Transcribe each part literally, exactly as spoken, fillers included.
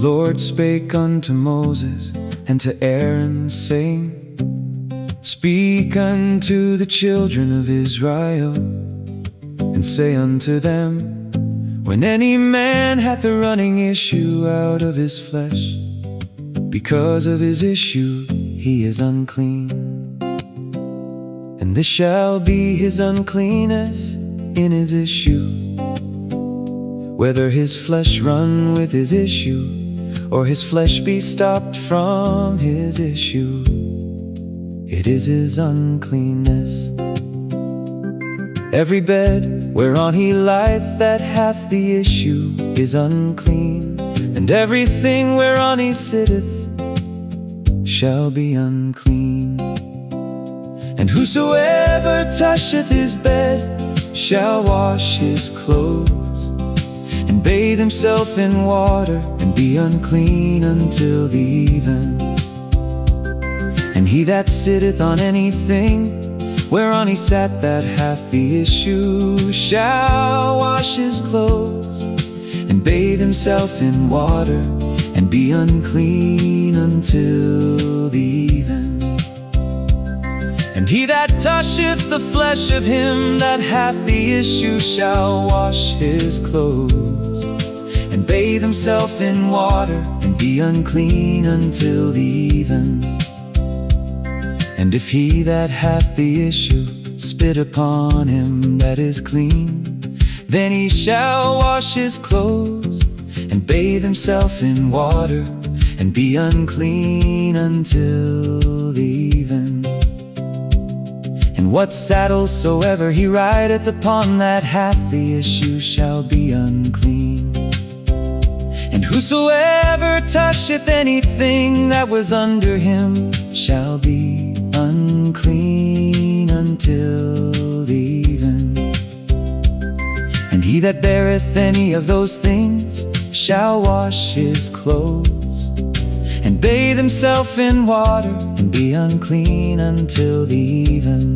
Lord spake unto Moses and to Aaron, saying, Speak unto the children of Israel, and say unto them, When any man hath a running issue out of his flesh, because of his issue he is unclean. And this shall be his uncleanness in his issue, whether his flesh run with his issue, or his flesh be stopped from his issue, it is his uncleanness. Every bed whereon he lieth that hath the issue is unclean, and everything whereon he sitteth shall be unclean. And whosoever toucheth his bed shall wash his clothes, and bathe himself in water, and be unclean until the even. And he that sitteth on anything whereon he sat that hath the issue shall wash his clothes, and bathe himself in water, and be unclean until the even. And he that toucheth the flesh of him that hath the issue shall wash his clothes, and bathe himself in water, and be unclean until the even. And if he that hath the issue spit upon him that is clean, then he shall wash his clothes, and bathe himself in water, and be unclean until the even. And what saddle soever he rideth upon that hath the issue shall be unclean. And whosoever toucheth anything that was under him shall be unclean until the even. And he that beareth any of those things shall wash his clothes, and bathe himself in water, and be unclean until the even.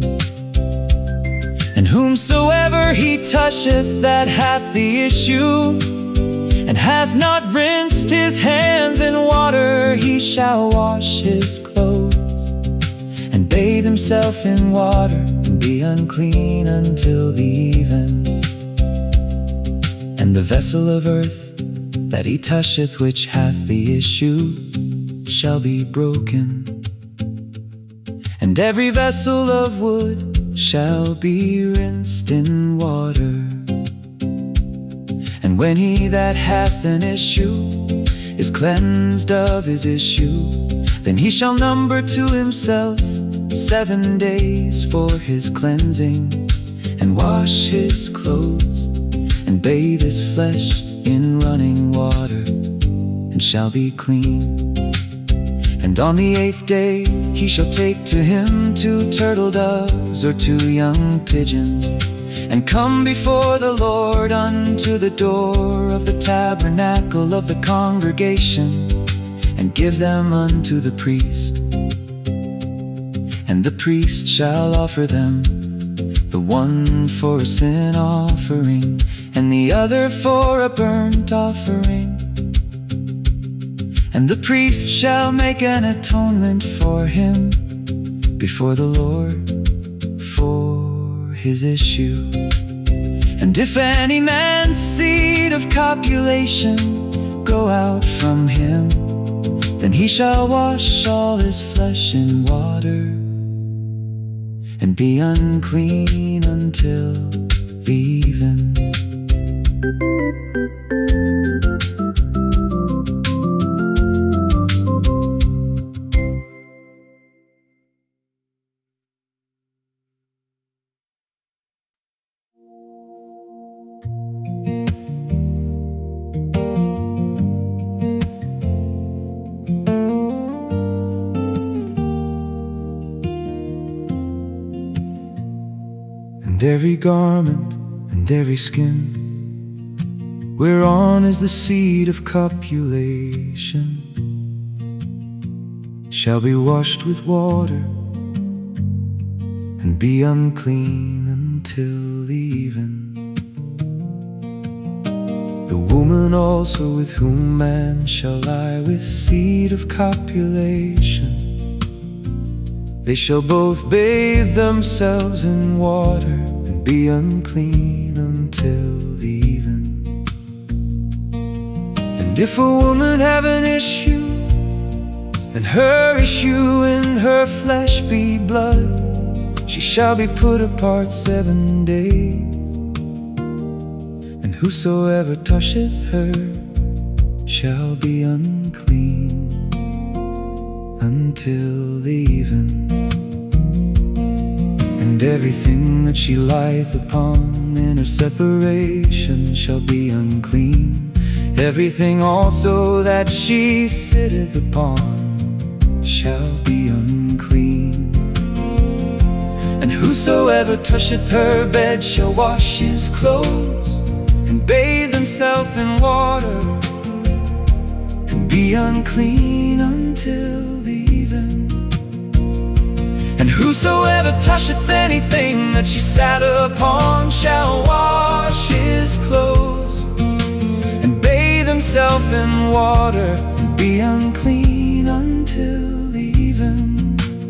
And whomsoever he toucheth that hath the issue, and hath not rinsed his hands in water, he shall wash his clothes, and bathe himself in water, and be unclean until the even. And the vessel of earth that he toucheth which hath the issue shall be broken, and every vessel of wood shall be rinsed in water. And when he that hath an issue is cleansed of his issue, then he shall number to himself seven days for his cleansing, and wash his clothes, and bathe his flesh in running water, and shall be clean. And on the eighth day he shall take to him two turtle doves or two young pigeons, and come before the Lord unto the door of the tabernacle of the congregation, and give them unto the priest. And the priest shall offer them, the one for a sin offering, and the other for a burnt offering. And the priest shall make an atonement for him before the Lord for his issue. And if any man's seed of copulation go out from him, then he shall wash all his flesh in water, and be unclean until the even. And every garment and every skin whereon is the seed of copulation shall be washed with water, and be unclean until the even. The woman also with whom man shall lie with seed of copulation, they shall both bathe themselves in water and be unclean until the even. And if a woman have an issue, and her issue in her flesh be blood, she shall be put apart seven days. And whosoever toucheth her shall be unclean until the even. And everything that she lieth upon in her separation shall be unclean. Everything also that she sitteth upon shall be unclean. And whosoever toucheth her bed shall wash his clothes and bathe himself in water and be unclean until the even. And whosoever toucheth anything that she sat upon shall wash his clothes and bathe himself in water and be unclean until the even.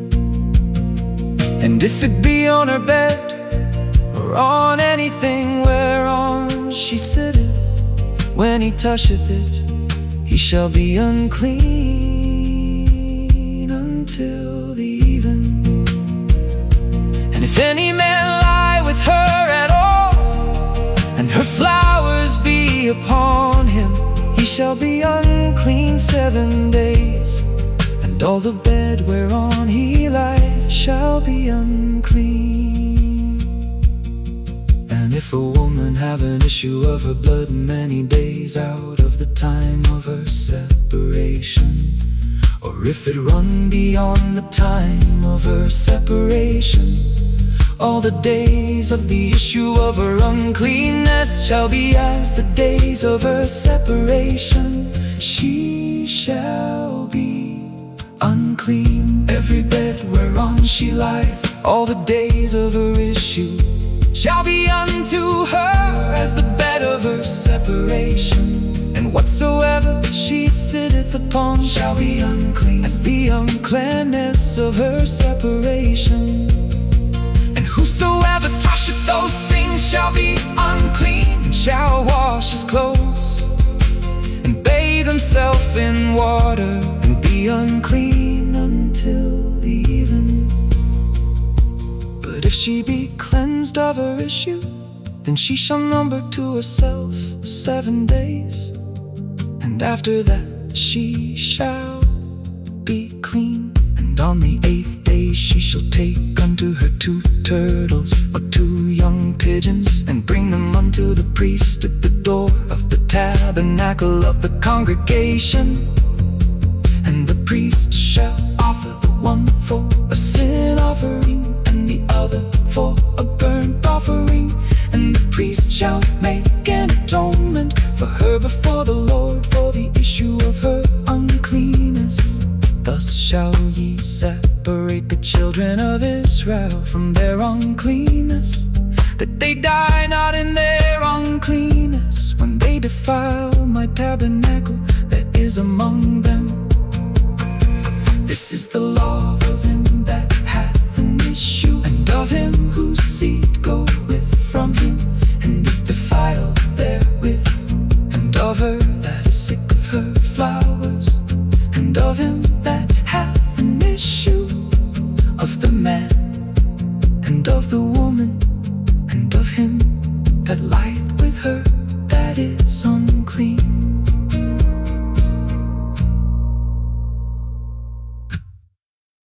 And if it be on her bed or on anything whereon she sitteth, when he toucheth it, he shall be unclean until the even. And if any man lie with her at all, and her flowers be upon him, he shall be unclean seven days. And all the bed whereon he lieth shall be unclean. And if a woman have an issue of her blood many days out of the time of her separation, or if it run beyond the time of her separation, all the days of the issue of her uncleanness shall be as the days of her separation. She shall be unclean. Every bed whereon she lieth, all the days of her issue, shall be unto her as the bed of her separation. And whatsoever she sitteth upon shall be unclean as the uncleanness of her separation. And whosoever toucheth those things shall be unclean, and shall wash his clothes and bathe himself in water and be unclean until the even. But if she be cleansed of her issue, then she shall number to herself seven days, and after that she shall be clean. And on the eighth day she shall take unto her two turtles or two young pigeons, and bring them unto the priest at the door of the tabernacle of the congregation. And the priest shall offer the one for a sin offering, and the other for a burnt offering. And the priest shall make an atonement for her before the Lord for the issue of her uncleanness. Thus shall ye separate the children of Israel from their uncleanness, that they die not in their uncleanness when they defile my tabernacle that is among them. This is the law of him that hath an issue, and of him whose seed goeth from him, and is defiled therewith, and of her that is sick of her flowers, and of him that hath an issue, of the man, and of the woman, and of him that lieth with her that is on